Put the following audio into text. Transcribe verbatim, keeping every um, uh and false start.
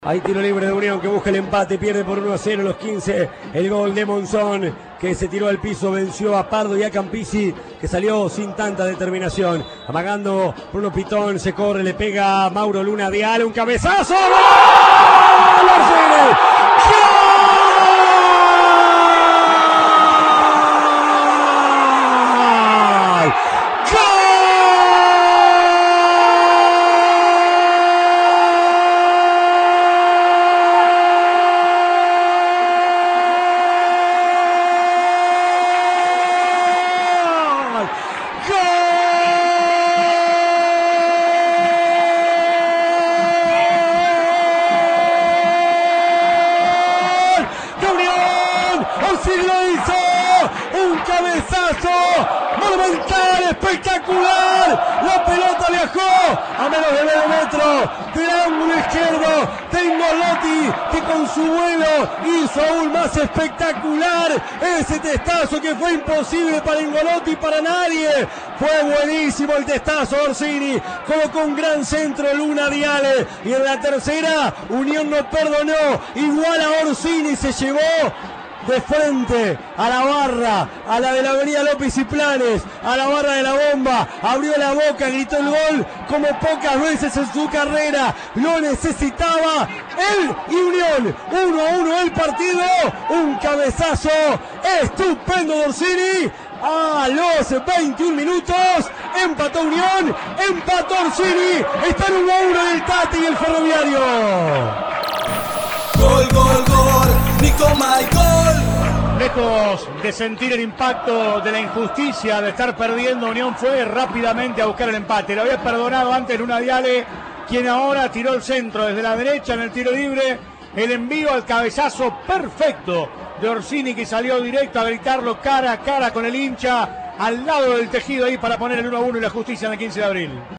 Hay tiro libre de Unión que busca el empate, pierde por uno a cero los quince. El gol de Monzón, que se tiró al piso, venció a Pardo y a Campisi, que salió sin tanta determinación. Amagando Bruno Pitón, se corre, le pega a Mauro Luna Dial, un cabezazo. ¡Gol! ¡Gol! ¡Sí lo hizo! ¡Un cabezazo monumental, espectacular! La pelota viajó a menos de nueve metros del ángulo izquierdo de Ingolotti, que con su vuelo hizo aún más espectacular ese testazo que fue imposible para Ingolotti y para nadie. Fue buenísimo el testazo de Orsini, colocó un gran centro Luna Diale, y en la tercera Unión no perdonó, igual a Orsini, se llevó de frente a la barra, a la de la avenida López y Planes, a la barra de la bomba, abrió la boca, gritó el gol como pocas veces en su carrera, lo necesitaba él y Unión. Uno a uno el partido, un cabezazo estupendo de Orsini. A los veintiún minutos empató Unión, empató Orsini, está en uno a uno el Tati y el Ferroviario. Gol, gol, gol, Nico Michael. Lejos de sentir el impacto de la injusticia de estar perdiendo, Unión fue rápidamente a buscar el empate. Lo había perdonado antes Luna Diale, quien ahora tiró el centro desde la derecha en el tiro libre. El envío al cabezazo perfecto de Orsini, que salió directo a gritarlo cara a cara con el hincha al lado del tejido ahí para poner el uno a uno y la justicia en el quince de abril.